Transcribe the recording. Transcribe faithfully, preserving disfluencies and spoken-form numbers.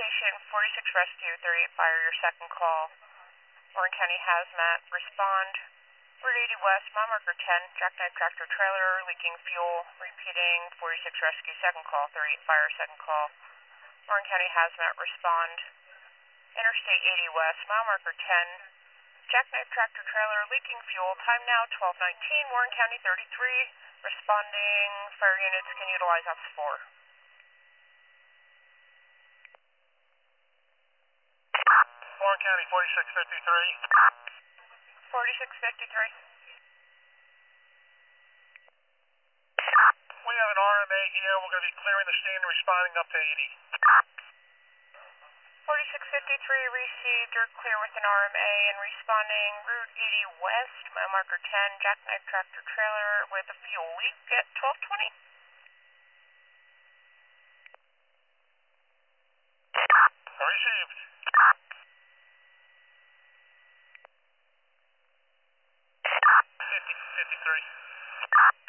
Station forty-six Rescue, thirty-eight Fire, your second call. Warren County Hazmat, respond. Route eighty West, mile marker ten, jackknife tractor trailer, leaking fuel, repeating, forty-six Rescue, second call, thirty-eight Fire, second call. Warren County Hazmat, respond. Interstate eighty West, mile marker ten, jackknife tractor trailer, leaking fuel, time now twelve nineteen, Warren County thirty-three, responding, fire units can utilize Office four. Warren County forty-six fifty-three. forty-six fifty-three. We have an R M A here. We're going to be clearing the scene and responding up to eighty. forty-six fifty-three received. You're clear with an R M A and responding. Route eighty West, mile marker ten, jackknife tractor trailer with a fuel leak at twelve twenty. Received. fifty, fifty-three.